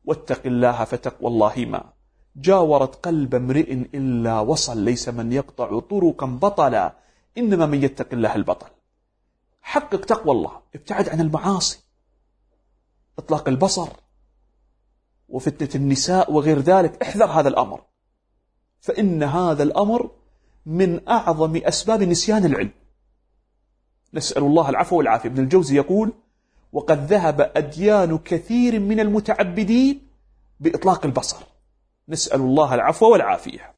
واتق الله فتقوى الله ما جاورت قلب امرئ إلا وصل، ليس من يقطع طرقا بطلا، إنما من يتق الله البطل. حقق تقوى الله، ابتعد عن المعاصي، إطلاق البصر وفتنة النساء وغير ذلك، احذر هذا الأمر، فإن هذا الأمر من أعظم أسباب نسيان العلم. نسأل الله العفو والعافية. ابن الجوزي يقول: وقد ذهب أديان كثير من المتعبدين بإطلاق البصر. نسأل الله العفو والعافية.